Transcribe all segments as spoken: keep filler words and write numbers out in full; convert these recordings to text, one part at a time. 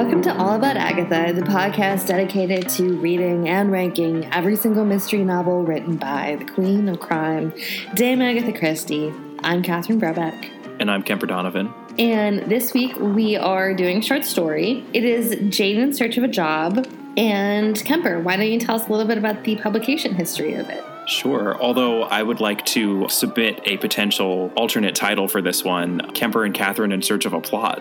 Welcome to All About Agatha, the podcast dedicated to reading and ranking every single mystery novel written by the Queen of Crime, Dame Agatha Christie. I'm Catherine Brobeck. And I'm Kemper Donovan. And this week we are doing a short story. It is Jane in Search of a Job. And Kemper, why don't you tell us a little bit about the publication history of it? Sure. Although I would like to submit a potential alternate title for this one, Kemper and Catherine in Search of a Plot.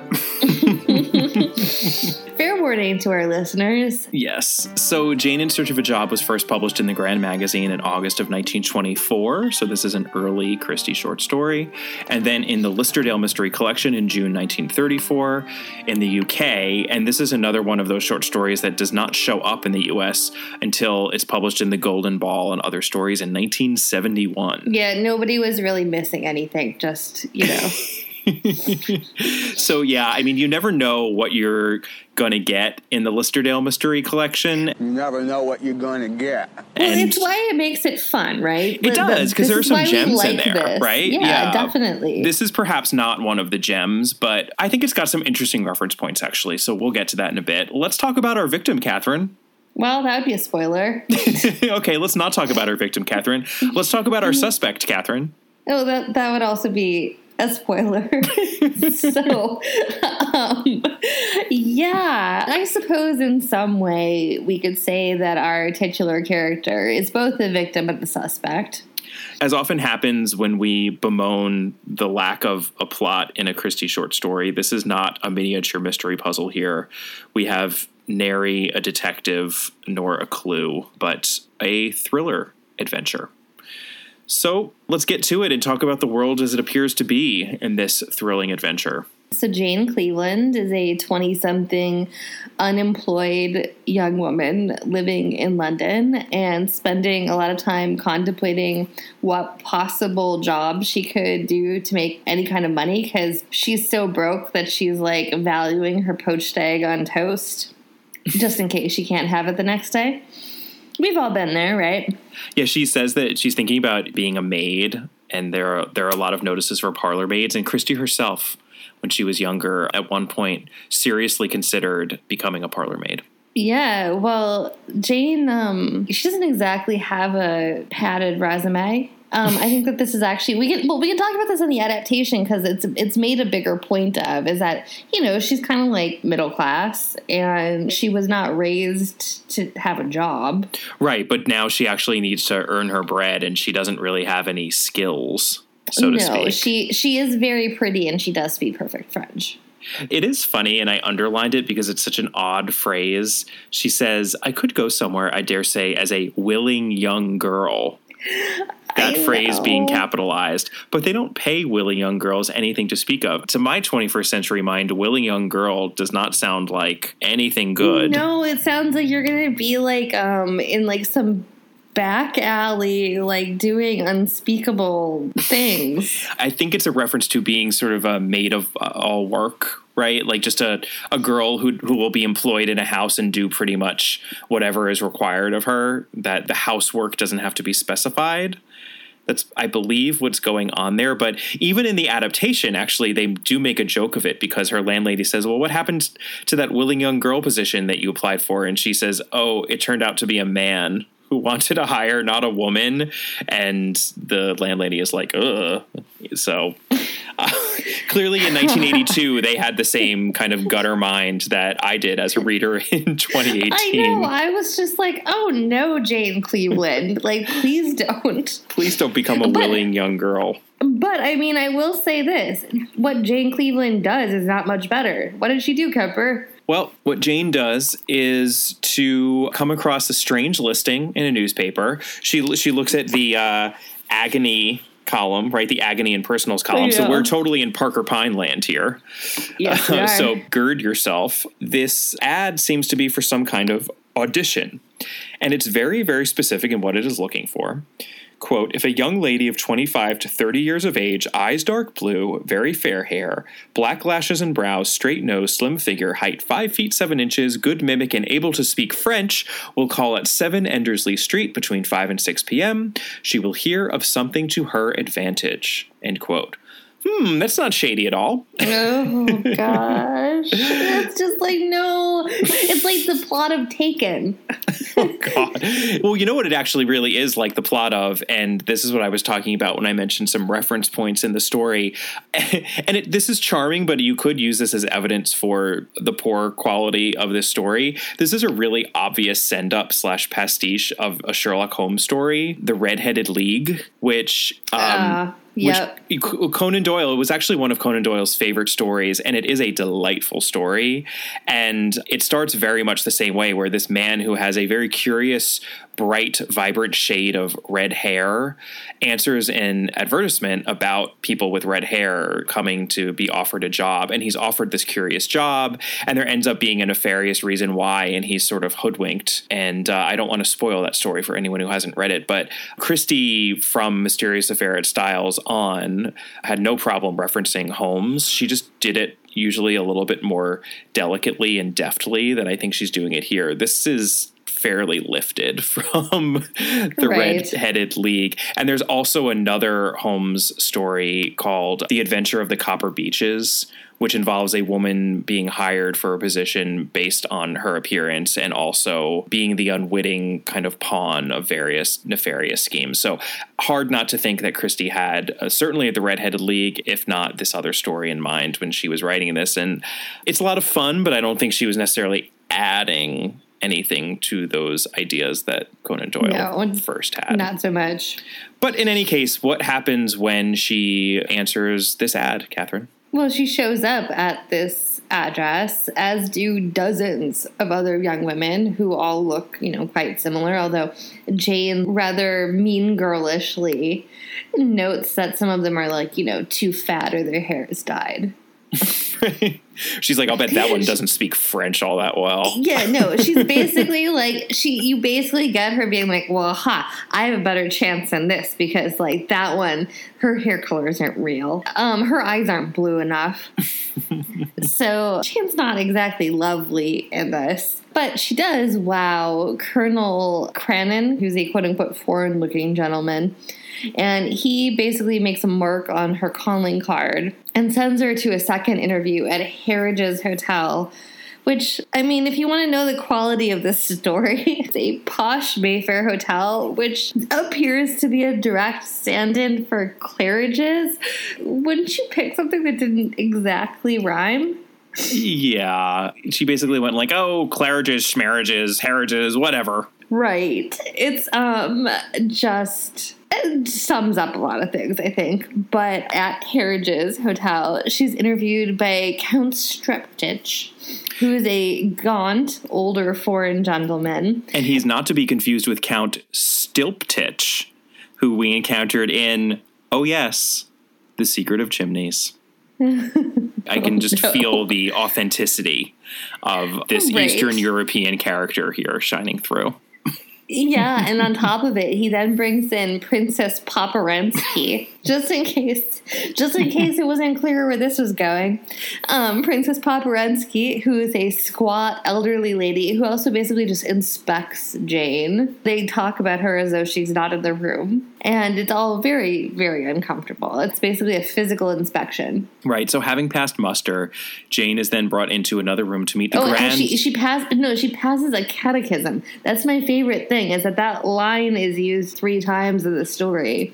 Fair warning to our listeners. Yes. So Jane in Search of a Job was first published in the Grand Magazine in August of nineteen twenty-four. So this is an early Christie short story. And then in the Listerdale Mystery Collection in June nineteen thirty-four in the U K. And this is another one of those short stories that does not show up in the U S until it's published in the Golden Ball and Other Stories in nineteen seventy-one. Yeah, nobody was really missing anything. Just, you know. So, yeah, I mean, you never know what you're going to get in the Listerdale Mystery Collection. You never know what you're going to get. Well, And it's why it makes it fun, right? It does, because there are some gems in there, this. right? Yeah, yeah, definitely. This is perhaps not one of the gems, but I think it's got some interesting reference points, actually. So we'll get to that in a bit. Let's talk about our victim, Catherine. Well, that would be a spoiler. Okay, let's not talk about our victim, Catherine. Let's talk about our suspect, Catherine. Oh, that that would also be a spoiler. So, um, yeah, I suppose in some way we could say that our titular character is both the victim and the suspect. As often happens when we bemoan the lack of a plot in a Christie short story, this is not a miniature mystery puzzle here. We have nary a detective nor a clue, but a thriller adventure. So let's get to it and talk about the world as it appears to be in this thrilling adventure. So Jane Cleveland is a twenty-something unemployed young woman living in London and spending a lot of time contemplating what possible job she could do to make any kind of money because she's so broke that she's like valuing her poached egg on toast just in case she can't have it the next day. We've all been there, right? Yeah, she says that she's thinking about being a maid, and there are, there are a lot of notices for parlor maids, and Christie herself, when she was younger, at one point seriously considered becoming a parlor maid. Yeah, well, Jane, um, she doesn't exactly have a padded resume. Um, I think that this is actually we can well we can talk about this in the adaptation because it's it's made a bigger point of is that you know she's kind of like middle class and she was not raised to have a job. Right, but now she actually needs to earn her bread, and she doesn't really have any skills, so to no, speak. No, she she is very pretty and she does speak perfect French. It is funny, and I underlined it because it's such an odd phrase. She says, "I could go somewhere, I dare say, as a willing young girl." That phrase being capitalized, but they don't pay willing young girls anything to speak of. To my twenty-first century mind, willing young girl does not sound like anything good. No, it sounds like you're going to be like um, in like some back alley, like doing unspeakable things. I think it's a reference to being sort of a maid of uh, all work, right? Like just a, a girl who who will be employed in a house and do pretty much whatever is required of her, that the housework doesn't have to be specified. That's, I believe, what's going on there. But even in the adaptation, actually, they do make a joke of it because her landlady says, well, what happened to that willing young girl position that you applied for? And she says, oh, it turned out to be a man who wanted to hire, not a woman. And the landlady is like, ugh. So uh, clearly in nineteen eighty-two, they had the same kind of gutter mind that I did as a reader in twenty eighteen. I know. I was just like, oh, no, Jane Cleveland. Like, please don't. Please don't become a but, willing young girl. But, I mean, I will say this. What Jane Cleveland does is not much better. What did she do, Kemper? Well, what Jane does is to come across a strange listing in a newspaper. She she looks at the uh, agony column, right? The agony and personals column. Yeah. So we're totally in Parker Pine land here. Yes, uh, so gird yourself. This ad seems to be for some kind of audition. And it's very, very specific in what it is looking for. Quote, if a young lady of twenty-five to thirty years of age, eyes dark blue, very fair hair, black lashes and brows, straight nose, slim figure, height five feet seven inches, good mimic, and able to speak French, will call at seven Endersley Street between five and six p.m. She will hear of something to her advantage, end quote. Hmm, that's not shady at all. Oh, gosh. gosh. It's just like, no. It's like the plot of Taken. Oh, God. Well, you know what it actually really is like the plot of, and this is what I was talking about when I mentioned some reference points in the story. And it, this is charming, but you could use this as evidence for the poor quality of this story. This is a really obvious send-up slash pastiche of a Sherlock Holmes story, The Red-Headed League, which... Um, uh. Yep. Which Conan Doyle, it was actually one of Conan Doyle's favorite stories, and it is a delightful story. And it starts very much the same way, where this man who has a very curious, bright, vibrant shade of red hair answers an advertisement about people with red hair coming to be offered a job. And he's offered this curious job, and there ends up being a nefarious reason why, and he's sort of hoodwinked. And uh, I don't want to spoil that story for anyone who hasn't read it, but Christie from Mysterious Affair at Styles on had no problem referencing Holmes. She just did it usually a little bit more delicately and deftly than I think she's doing it here. This is fairly lifted from the right. Red-Headed League. And there's also another Holmes story called The Adventure of the Copper Beeches, which involves a woman being hired for a position based on her appearance and also being the unwitting kind of pawn of various nefarious schemes. So hard not to think that Christie had uh, certainly the Red-Headed League, if not this other story in mind when she was writing this. And it's a lot of fun, but I don't think she was necessarily adding anything to those ideas that Conan Doyle no, first had. Not so much. But in any case, what happens when she answers this ad, Catherine? Well, she shows up at this address, as do dozens of other young women who all look, you know, quite similar, although Jane rather mean girlishly notes that some of them are like, you know, too fat or their hair is dyed. She's like, I'll bet that one doesn't speak French all that well. Yeah, no, she's basically like, she. you basically get her being like, well, ha, I have a better chance than this because, like, that one, her hair colors aren't real. Um, her eyes aren't blue enough. So Jane's not exactly lovely in this. But she does wow Colonel Cranon, who's a quote-unquote foreign-looking gentleman. And he basically makes a mark on her calling card and sends her to a second interview at Harridge's Hotel, which, I mean, if you want to know the quality of this story, it's a posh Mayfair hotel, which appears to be a direct stand-in for Claridge's. Wouldn't you pick something that didn't exactly rhyme? Yeah. She basically went like, oh, Claridge's, Schmarridge's, Harridge's, whatever. Right. It's um just... it sums up a lot of things, I think. But at Harridge's Hotel, she's interviewed by Count Streptich, who is a gaunt, older foreign gentleman. And he's not to be confused with Count Stilptich, who we encountered in, oh yes, The Secret of Chimneys. I can just oh, no. feel the authenticity of this right. Eastern European character here shining through. Yeah, and on top of it, he then brings in Princess Poporensky, just in case, just in case it wasn't clear where this was going. Um, Princess Poporensky, who is a squat elderly lady who also basically just inspects Jane. They talk about her as though she's not in the room, and it's all very, very uncomfortable. It's basically a physical inspection. Right. So having passed muster, Jane is then brought into another room to meet the oh, grand. Oh, she she passed. No, she passes a catechism. That's my favorite thing. Is that that line is used three times in the story.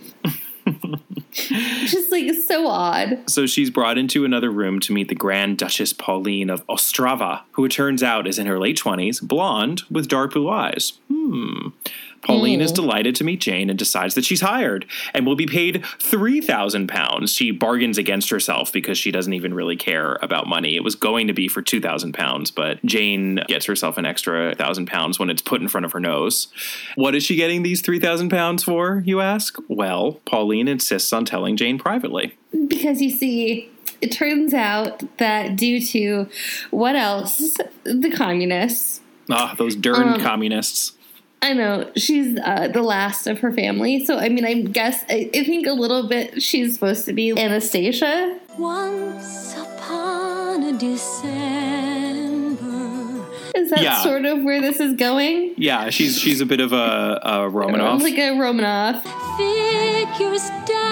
Just like so odd. So she's brought into another room to meet the Grand Duchess Pauline of Ostrava, who it turns out is in her late twenties, blonde, with dark blue eyes. Hmm. Pauline mm. is delighted to meet Jane and decides that she's hired and will be paid three thousand pounds. She bargains against herself because she doesn't even really care about money. It was going to be for two thousand pounds, but Jane gets herself an extra one thousand pounds when it's put in front of her nose. What is she getting these three thousand pounds for, you ask? Well, Pauline insists on telling Jane privately. Because you see, it turns out that due to what else? The communists. Ah, those darn um, communists. I know. She's uh, the last of her family. So, I mean, I guess, I, I think a little bit she's supposed to be Anastasia. Once upon a December. Is that yeah. sort of where this is going? Yeah, she's she's a bit of a, a Romanoff. Like a Romanoff. Figures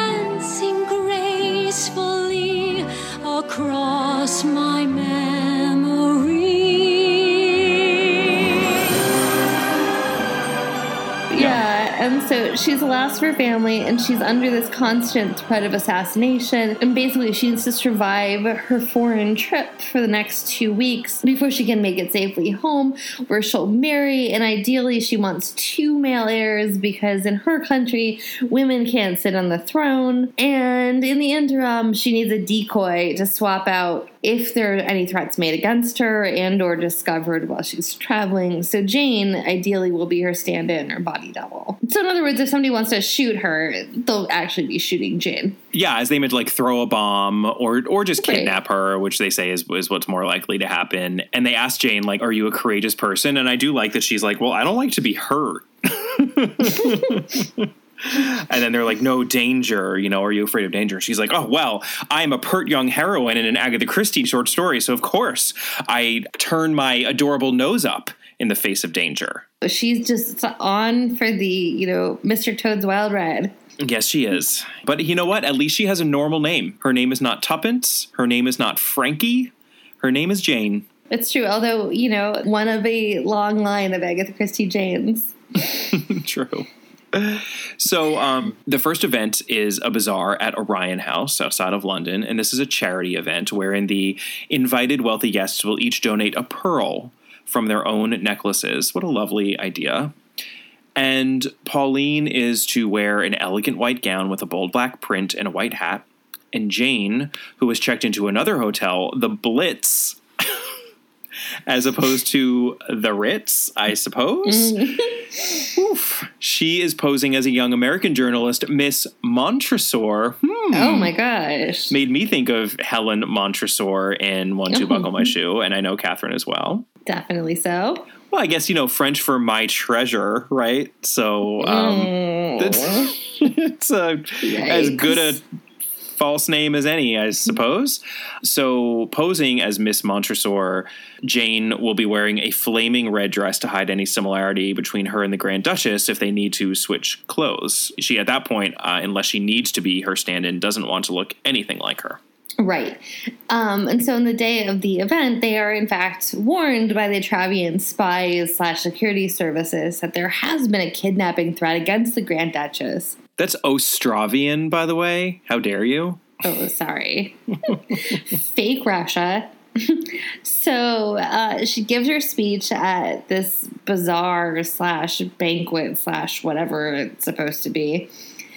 dancing gracefully across my memory. So she's the last of her family, and she's under this constant threat of assassination. And basically, she needs to survive her foreign trip for the next two weeks before she can make it safely home, where she'll marry. And ideally, she wants two male heirs because in her country, women can't sit on the throne. And in the interim, she needs a decoy to swap out if there are any threats made against her and or discovered while she's traveling. So Jane, ideally, will be her stand-in or body double. So in other words, if somebody wants to shoot her, they'll actually be shooting Jane. Yeah, as they meant, like, throw a bomb or or just Right. kidnap her, which they say is, is what's more likely to happen. And they ask Jane, like, are you a courageous person? And I do like that she's like, well, I don't like to be hurt. And then they're like, no danger, you know, are you afraid of danger? She's like, oh, well, I'm a pert young heroine in an Agatha Christie short story. So, of course, I turn my adorable nose up in the face of danger. She's just on for the, you know, Mister Toad's Wild Ride. Yes, she is. But you know what? At least she has a normal name. Her name is not Tuppence. Her name is not Frankie. Her name is Jane. It's true, although, you know, one of a long line of Agatha Christie Janes. True. So um, the first event is a bazaar at Orion House outside of London, and this is a charity event wherein the invited wealthy guests will each donate a pearl from their own necklaces. What a lovely idea. And Pauline is to wear an elegant white gown with a bold black print and a white hat. And Jane, who was checked into another hotel, the Blitz, as opposed to the Ritz, I suppose. Oof. She is posing as a young American journalist, Miss Montresor. Hmm. Oh, my gosh. Made me think of Helen Montresor in One, Two, Oh. Buckle My Shoe, and I know Catherine as well. Definitely so. Well, I guess, you know, French for my treasure, right? So um, Mm. it's, it's a, as good a false name as any, I suppose. So posing as Miss Montresor, Jane will be wearing a flaming red dress to hide any similarity between her and the Grand Duchess if they need to switch clothes. She, at that point, uh, unless she needs to be her stand-in, doesn't want to look anything like her. Right. Um, and so on the day of the event, they are in fact warned by the Travian spies slash security services that there has been a kidnapping threat against the Grand Duchess. That's Ostravian, by the way. How dare you? Oh, sorry. Fake Russia. So uh, she gives her speech at this bazaar slash banquet slash whatever it's supposed to be.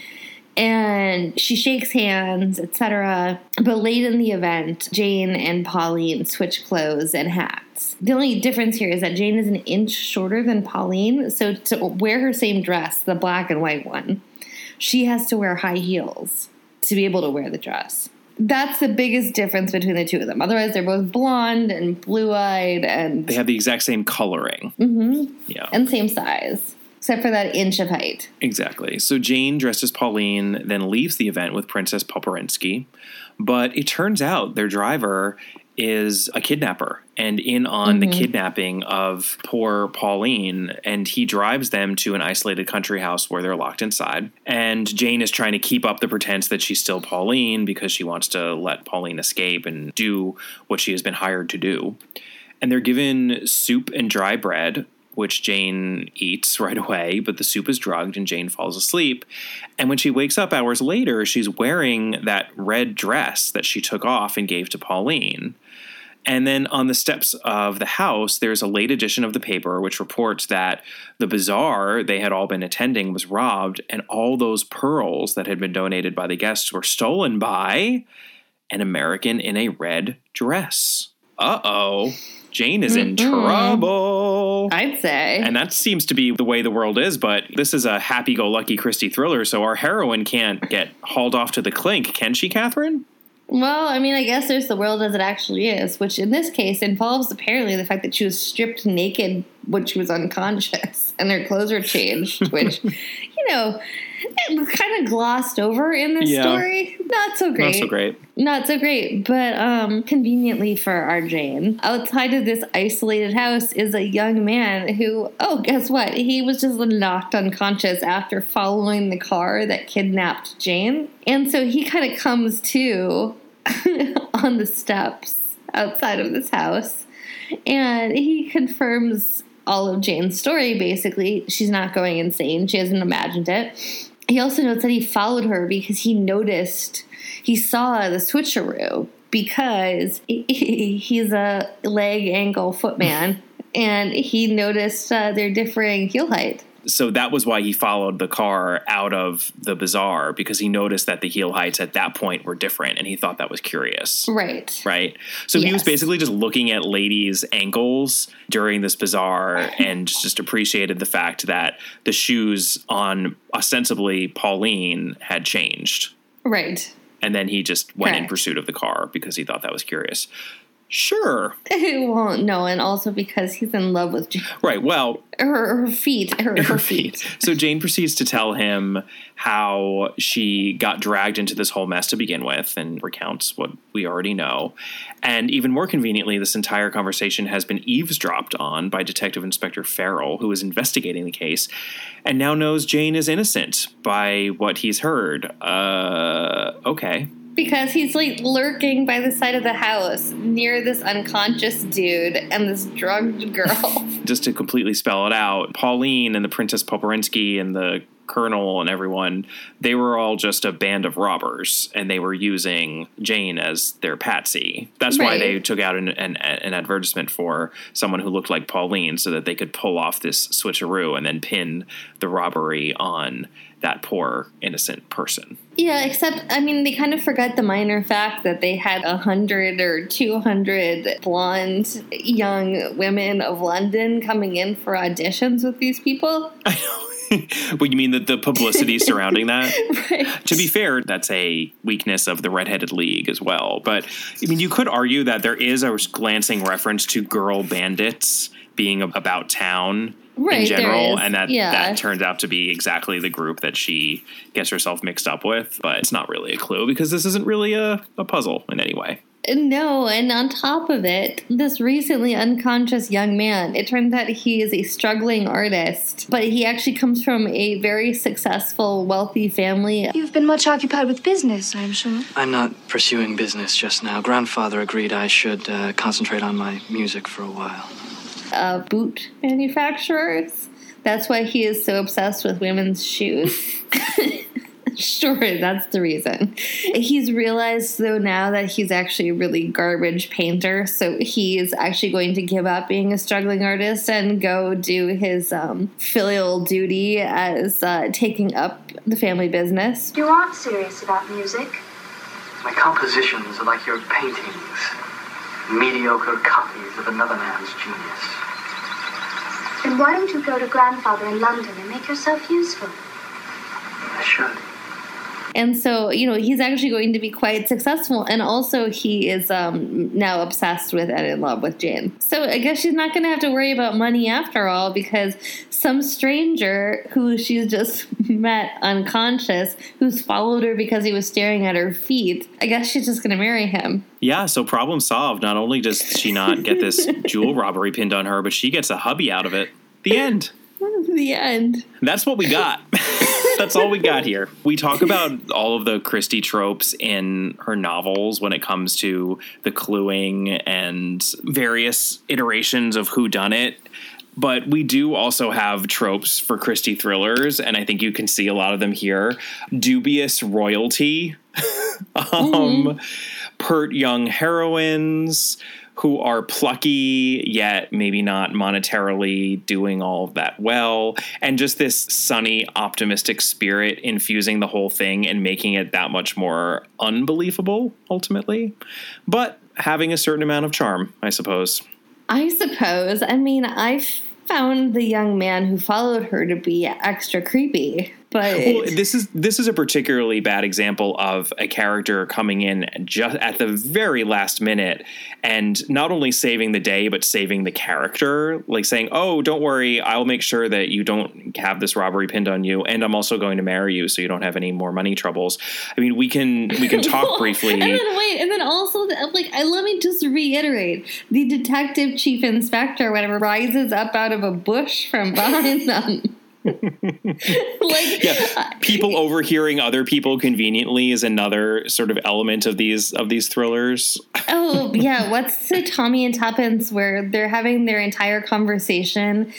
And she shakes hands, et cetera. But late in the event, Jane and Pauline switch clothes and hats. The only difference here is that Jane is an inch shorter than Pauline. So to wear her same dress, the black and white one, she has to wear high heels to be able to wear the dress. That's the biggest difference between the two of them. Otherwise, they're both blonde and blue-eyed and... They have the exact same coloring. Mm-hmm. Yeah. And same size. Except for that inch of height. Exactly. So Jane, dressed as Pauline, then leaves the event with Princess Poporinsky. But it turns out their driver is a kidnapper and in on Mm-hmm. the kidnapping of poor Pauline. And he drives them to an isolated country house where they're locked inside. And Jane is trying to keep up the pretense that she's still Pauline because she wants to let Pauline escape and do what she has been hired to do. And they're given soup and dry bread, which Jane eats right away, but the soup is drugged and Jane falls asleep. And when she wakes up hours later, she's wearing that red dress that she took off and gave to Pauline. And then on the steps of the house, there's a late edition of the paper which reports that the bazaar they had all been attending was robbed, and all those pearls that had been donated by the guests were stolen by an American in a red dress. Uh-oh. Jane is in Mm-mm. trouble. I'd say. And that seems to be the way the world is, but this is a happy-go-lucky Christie thriller, so our heroine can't get hauled off to the clink, can she, Catherine? Well, I mean, I guess there's the world as it actually is, which in this case involves apparently the fact that she was stripped naked when she was unconscious and her clothes were changed, which, you know, kind of glossed over in this Yeah. story. Not so great. Not so great. Not so great, but um, conveniently for our Jane, outside of this isolated house is a young man who, oh, guess what? He was just knocked unconscious after following the car that kidnapped Jane. And so he kind of comes to on the steps outside of this house, and he confirms all of Jane's story, basically. She's not going insane. She hasn't imagined it. He also notes that he followed her because he noticed, he saw the switcheroo because he's a leg, ankle, foot man, and he noticed uh, their differing heel height. So that was why he followed the car out of the bazaar, because he noticed that the heel heights at that point were different, and he thought that was curious. Right. Right. So yes. He was basically just looking at ladies' ankles during this bazaar and just appreciated the fact that the shoes on ostensibly Pauline had changed. Right. And then he just went Correct. in pursuit of the car because he thought that was curious. Sure. Well, no, and also because he's in love with Jane. Right, well... Her, her feet. Her, her, her feet. feet. So Jane proceeds to tell him how she got dragged into this whole mess to begin with, and recounts what we already know. And even more conveniently, this entire conversation has been eavesdropped on by Detective Inspector Farrell, who is investigating the case, and now knows Jane is innocent by what he's heard. Uh, okay. Because he's, like, lurking by the side of the house near this unconscious dude and this drugged girl. Just to completely spell it out, Pauline and the Princess Poporinsky and the Colonel and everyone, they were all just a band of robbers, and they were using Jane as their patsy. That's right. why they took out an, an, an advertisement for someone who looked like Pauline so that they could pull off this switcheroo and then pin the robbery on that poor innocent person. Yeah, except, I mean, they kind of forget the minor fact that they had a hundred or two hundred blonde young women of London coming in for auditions with these people. I know. But you mean that the publicity surrounding that? Right. To be fair, that's a weakness of the Red-Headed League as well. But, I mean, you could argue that there is a glancing reference to girl bandits being about town right, in general, and that, yeah. that turns out to be exactly the group that she gets herself mixed up with. But it's not really a clue, because this isn't really a, a puzzle in any way. No, and on top of it, this recently unconscious young man, it turns out he is a struggling artist, but he actually comes from a very successful, wealthy family. You've been much occupied with business, I'm sure. I'm not pursuing business just now. Grandfather agreed I should uh, concentrate on my music for a while. Uh, boot manufacturers. That's why he is so obsessed with women's shoes. Sure, that's the reason. He's realized, though, now that he's actually a really garbage painter, so he is actually going to give up being a struggling artist and go do his um, filial duty as uh, taking up the family business. You aren't serious about music. My compositions are like your paintings, mediocre copies of another man's genius. Then why don't you go to Grandfather in London and make yourself useful? I should. And so, you know, he's actually going to be quite successful. And also he is um, now obsessed with and in love with Jane. So I guess she's not going to have to worry about money after all, because some stranger who she's just met unconscious, who's followed her because he was staring at her feet, I guess she's just going to marry him. Yeah, so problem solved. Not only does she not get this jewel robbery pinned on her, but she gets a hubby out of it. The end. The end. That's what we got. That's all we got here. We talk about all of the Christie tropes in her novels when it comes to the cluing and various iterations of whodunit. But we do also have tropes for Christie thrillers, and I think you can see a lot of them here. Dubious royalty, um, mm-hmm. pert young heroines who are plucky, yet maybe not monetarily doing all of that well, and just this sunny, optimistic spirit infusing the whole thing and making it that much more unbelievable, ultimately, but having a certain amount of charm, I suppose. I suppose. I mean, I found the young man who followed her to be extra creepy. But well, this is this is a particularly bad example of a character coming in just at the very last minute and not only saving the day, but saving the character, like saying, oh, don't worry, I'll make sure that you don't have this robbery pinned on you. And I'm also going to marry you so you don't have any more money troubles. I mean, we can we can talk briefly. And then wait, and then also, like, I, let me just reiterate. The detective chief inspector, whatever, rises up out of a bush from behind them. Like, yeah, people overhearing other people conveniently is another sort of element of these of these thrillers. Oh, yeah. What's the Tommy and Tuppence where they're having their entire conversation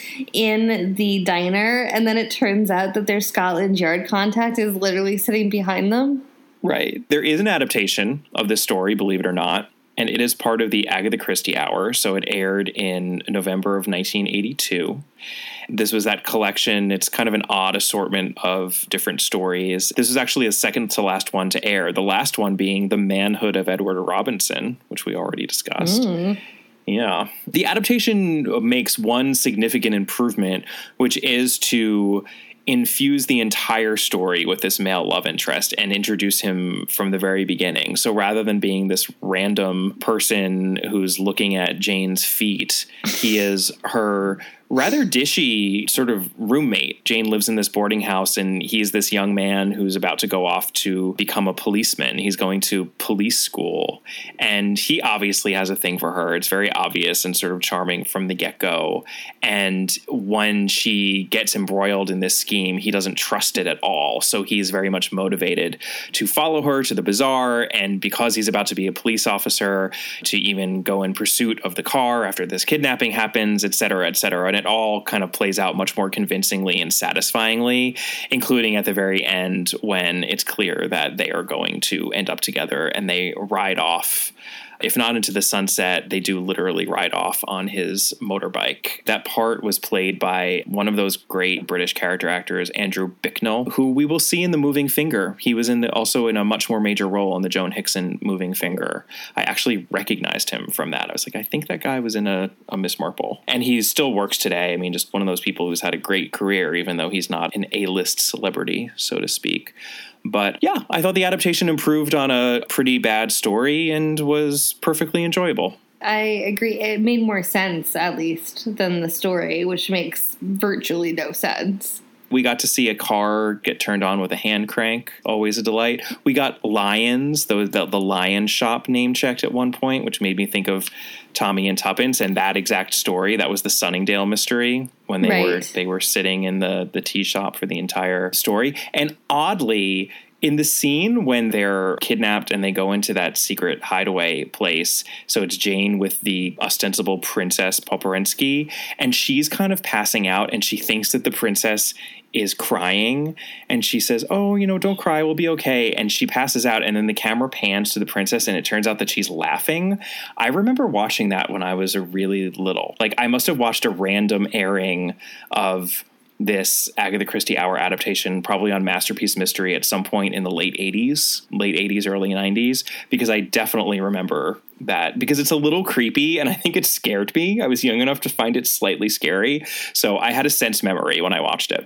in the diner, and then it turns out that their Scotland Yard contact is literally sitting behind them? Right. There is an adaptation of this story, believe it or not, and it is part of the Agatha Christie Hour. So it aired in November of nineteen eighty-two. This was that collection. It's kind of an odd assortment of different stories. This was actually the second to last one to air, the last one being The Manhood of Edward Robinson, which we already discussed. Mm. Yeah. The adaptation makes one significant improvement, which is to infuse the entire story with this male love interest and introduce him from the very beginning. So rather than being this random person who's looking at Jane's feet, he is her rather dishy sort of roommate. Jane lives in this boarding house, and he's this young man who's about to go off to become a policeman. He's going to police school, and he obviously has a thing for her. It's very obvious and sort of charming from the get-go. And when she gets embroiled in this scheme, he doesn't trust it at all. So he's very much motivated to follow her to the bazaar, and because he's about to be a police officer, to even go in pursuit of the car after this kidnapping happens, et cetera, et cetera. And it all kind of plays out much more convincingly and satisfyingly, including at the very end when it's clear that they are going to end up together and they ride off. If not into the sunset, they do literally ride off on his motorbike. That part was played by one of those great British character actors, Andrew Bicknell, who we will see in The Moving Finger. He was in the, also in a much more major role in the Joan Hickson Moving Finger. I actually recognized him from that. I was like, I think that guy was in a, a Miss Marple. And he still works today. I mean, just one of those people who's had a great career, even though he's not an A-list celebrity, so to speak. But yeah, I thought the adaptation improved on a pretty bad story and was perfectly enjoyable. I agree. It made more sense, at least, than the story, which makes virtually no sense. We got to see a car get turned on with a hand crank. Always a delight. We got lions, the, the, the lion shop name checked at one point, which made me think of Tommy and Tuppence and that exact story. That was the Sunningdale mystery when they right. were they were sitting in the, the tea shop for the entire story. And oddly, in the scene when they're kidnapped and they go into that secret hideaway place, so it's Jane with the ostensible Princess Poporensky, and she's kind of passing out and she thinks that the princess is crying, and she says, oh, you know, don't cry, we'll be okay. And she passes out, and then the camera pans to the princess, and it turns out that she's laughing. I remember watching that when I was a really little. Like, I must have watched a random airing of this Agatha Christie Hour adaptation, probably on Masterpiece Mystery at some point in the late eighties, late eighties, early nineties, because I definitely remember that, because it's a little creepy and I think it scared me. I was young enough to find it slightly scary. So I had a sense memory when I watched it.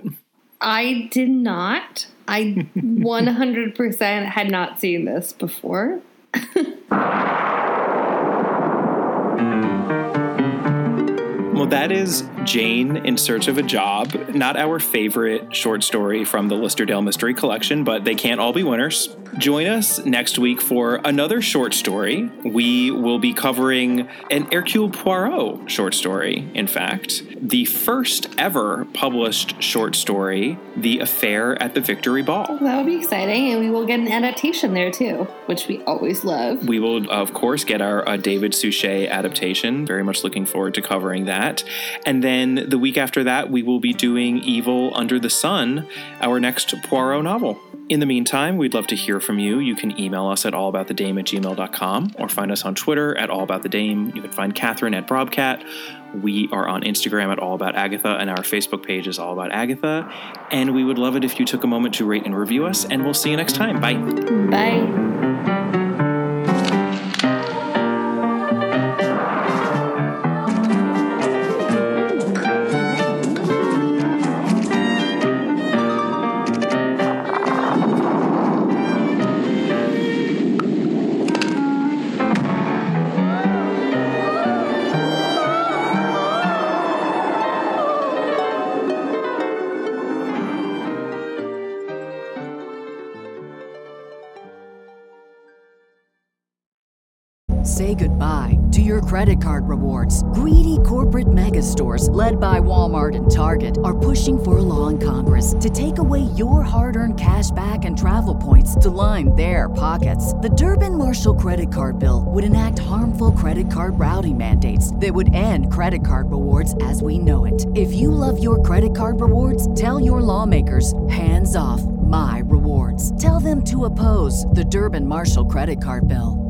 I did not. I one hundred percent had not seen this before. Well, that is Jane in Search of a Job. Not our favorite short story from the Listerdale Mystery Collection, but they can't all be winners. Join us next week for another short story. We will be covering an Hercule Poirot short story, in fact. The first ever published short story, The Affair at the Victory Ball. That would be exciting, and we will get an adaptation there, too, which we always love. We will, of course, get our uh, David Suchet adaptation. Very much looking forward to covering that. And then the week after that, we will be doing Evil Under the Sun, our next Poirot novel. In the meantime, we'd love to hear from you. You can email us at allaboutthedame at gmail dot com or find us on Twitter at allaboutthedame. You can find Catherine at Brobcat. We are on Instagram at allaboutagatha, and our Facebook page is All About Agatha. And we would love it if you took a moment to rate and review us, and we'll see you next time. Bye. Bye. Say goodbye to your credit card rewards. Greedy corporate mega stores, led by Walmart and Target, are pushing for a law in Congress to take away your hard-earned cash back and travel points to line their pockets. The Durbin-Marshall credit card bill would enact harmful credit card routing mandates that would end credit card rewards as we know it. If you love your credit card rewards, tell your lawmakers, hands off my rewards. Tell them to oppose the Durbin-Marshall credit card bill.